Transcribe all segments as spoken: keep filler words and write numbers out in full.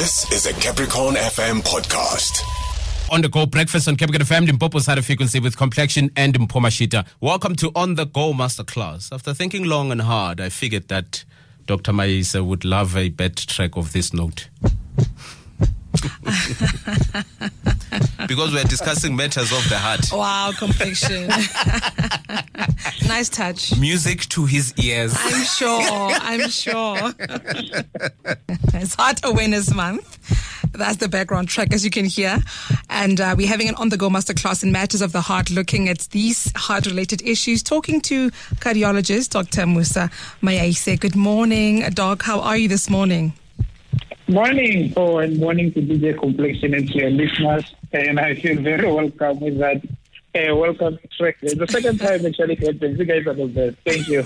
This is a Capricorn F M podcast. On the Go breakfast on Capricorn F M, Limpopo's high frequency with Complexion and Mpomashita. Welcome to On the Go Masterclass. After thinking long and hard, I figured that Doctor Maisa would love a bed track of this note. Because we're discussing matters of the heart. Wow, Complexion. Nice touch. Music to his ears. I'm sure, I'm sure. It's Heart Awareness Month. That's the background track, as you can hear. And uh, we're having an on-the-go masterclass in matters of the heart, looking at these heart-related issues, talking to cardiologist, Doctor Musa Mayaise. Good morning, Doc. How are you this morning? Morning, Paul, and morning to D J Complexion and to your listeners. And I feel very welcome with that. Uh, welcome track. It's the second time actually happens. You guys are the best. Thank you.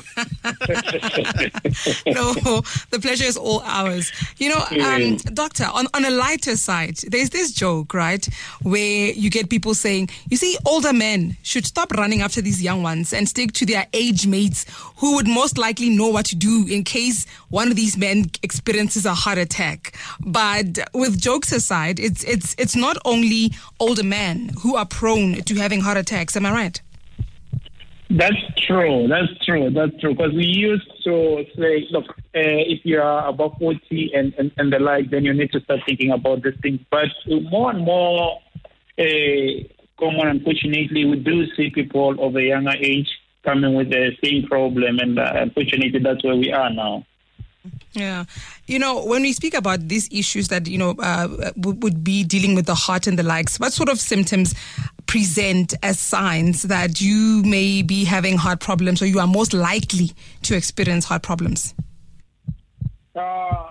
No, the pleasure is all ours. You know, um, Doctor, on, on a lighter side, there's this joke, right, where you get people saying, you see, older men should stop running after these young ones and stick to their age mates who would most likely know what to do in case one of these men experiences a heart attack. But with jokes aside, it's it's it's not only older men who are prone to having heart attacks. Am I right? That's true. That's true. That's true. Because we used to say, look, uh, if you are above forty and, and, and the like, then you need to start thinking about these things. But more and more uh, common, unfortunately, we do see people of a younger age coming with the same problem. And uh, unfortunately, that's where we are now. Yeah. You know, when we speak about these issues that, you know, uh, would be dealing with the heart and the likes, what sort of symptoms present as signs that you may be having heart problems or you are most likely to experience heart problems? Uh,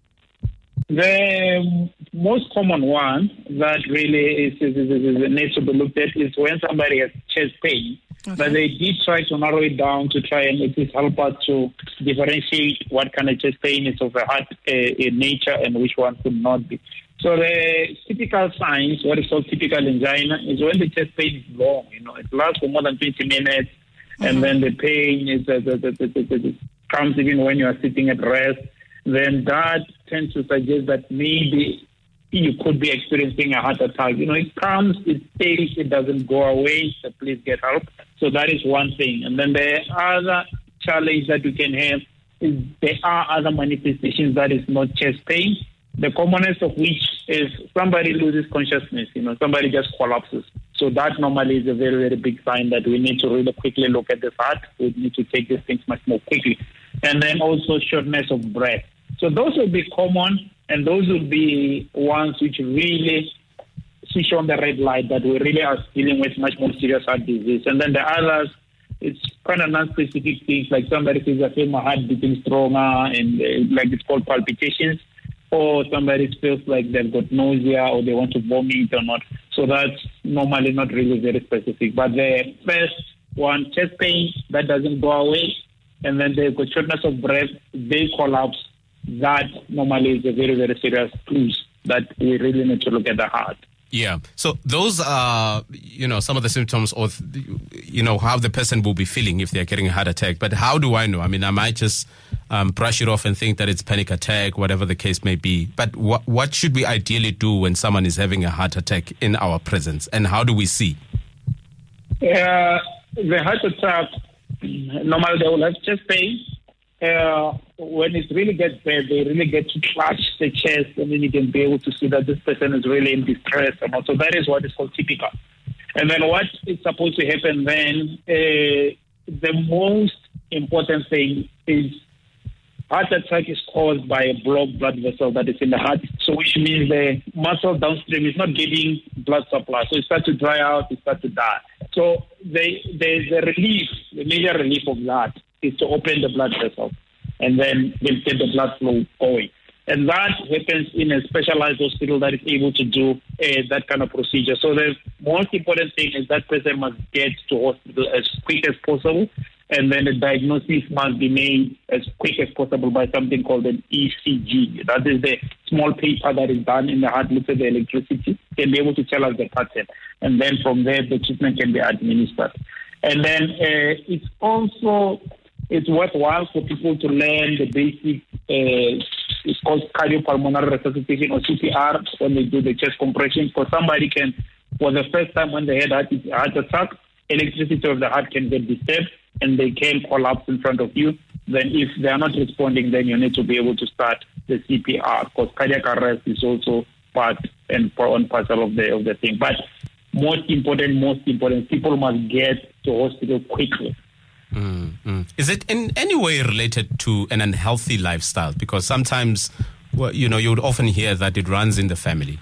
the most common one that really is, is, is, is, needs to be looked at is when somebody has chest pain. Okay. But they did try to narrow it down to try and at least help us to differentiate what kind of chest pain is of a heart uh, in nature and which one could not be. So the typical signs, what is called typical angina, is when the chest pain is long. You know, it lasts for more than twenty minutes, mm-hmm. and then the pain is uh, the, the, the, the, the, comes even when you are sitting at rest. Then that tends to suggest that maybe you could be experiencing a heart attack. You know, it comes, it stays, it doesn't go away, so please get help. So that is one thing. And then the other challenge that you can have is there are other manifestations that is not chest pain, the commonest of which is somebody loses consciousness, you know, somebody just collapses. So that normally is a very, very big sign that we need to really quickly look at the heart. We need to take these things much more quickly. And then also shortness of breath. So those will be common, and those will be ones which really switch on the red light that we really are dealing with much more serious heart disease. And then the others, it's kind of non-specific things, like somebody says, I feel my heart beating stronger, and uh, like it's called palpitations, or somebody feels like they've got nausea or they want to vomit or not. So that's normally not really very specific. But the first one, chest pain, that doesn't go away, and then they've got shortness of breath, they collapse. That normally is a very, very serious clue that we really need to look at the heart. Yeah. So those are, you know, some of the symptoms of, you know, how the person will be feeling if they're getting a heart attack. But how do I know? I mean, I might just um, brush it off and think that it's panic attack, whatever the case may be. But what what should we ideally do when someone is having a heart attack in our presence? And how do we see? Uh, the heart attack, normally they will have chest pain. Uh, when it really gets bad, they really get to clutch the chest, and then you can be able to see that this person is really in distress. And also, that is what is called typical. And then what is supposed to happen then, uh, the most important thing is heart attack is caused by a blocked blood vessel that is in the heart, so which means the muscle downstream is not getting blood supply. So it starts to dry out, it starts to die. So they, there's a relief, the major relief of that is to open the blood vessel, and then they'll get the blood flow going. And that happens in a specialized hospital that is able to do uh, that kind of procedure. So the most important thing is that person must get to hospital as quick as possible, and then the diagnosis must be made as quick as possible by something called an E C G. That is the small paper that is done in the heart, looks at the electricity, can be able to tell us the pattern. And then from there, the treatment can be administered. And then uh, it's also it's worthwhile for people to learn the basic uh, it's called cardiopulmonary resuscitation, or C P R, when they do the chest compression. Because somebody can, for the first time when they had a heart attack, electricity of the heart can get disturbed and they can collapse in front of you. Then if they are not responding, then you need to be able to start the C P R, because cardiac arrest is also part and one parcel of the of the thing. But most important, most important, people must get to hospital quickly. Mm-hmm. Is it in any way related to an unhealthy lifestyle? Because sometimes, well, you know, you would often hear that it runs in the family.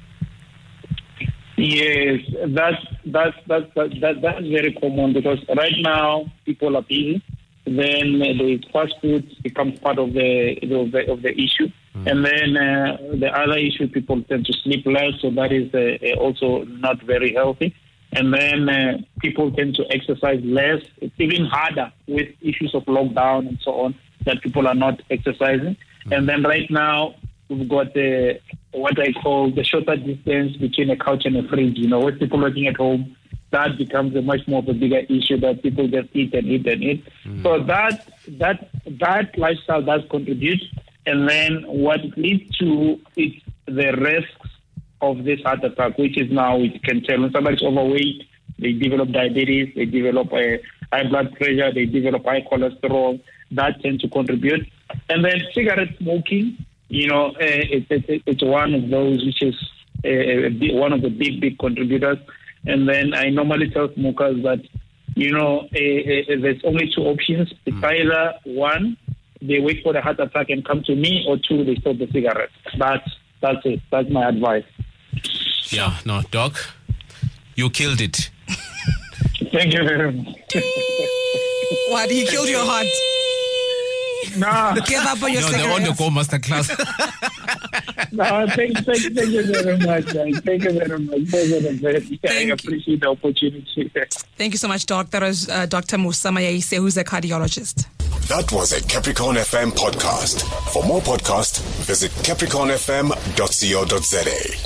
Yes, that's that's that's that's, that, that's very common, because right now people are busy. Then the fast food becomes part of the of the, of the issue, mm. and then uh, the other issue, people tend to sleep less, so that is uh, also not very healthy. And then uh, people tend to exercise less. It's even harder with issues of lockdown and so on, that people are not exercising. Mm. And then right now we've got the what I call the shorter distance between a couch and a fridge. You know, with people working at home, that becomes a much more of a bigger issue, that people just eat and eat and eat. Mm. So that that that lifestyle does contribute. And then what it leads to is the risks of this heart attack, which is now, it can tell when somebody's overweight, they develop diabetes, they develop a high blood pressure, they develop high cholesterol. That tends to contribute. And then cigarette smoking, you know, uh, it, it, it's one of those which is a, a big, one of the big, big contributors. And then I normally tell smokers that, you know, uh, uh, there's only two options. It's mm. either one, they wait for the heart attack and come to me, or two, they stop the cigarette. That's, that's it. That's my advice. Yeah, no, Doc, you killed it. Thank you very much. What, he killed your heart? No. Give up on your no, cigarettes. they're on the Go Masterclass. No, thank, thank, thank you very much. Man. Thank you very much. Thank you very much. I appreciate the opportunity. Thank you so much, Doc. That was uh, Doctor Musa Mayaise, who's a cardiologist. That was a Capricorn F M podcast. For more podcasts, visit capricorn f m dot co dot za.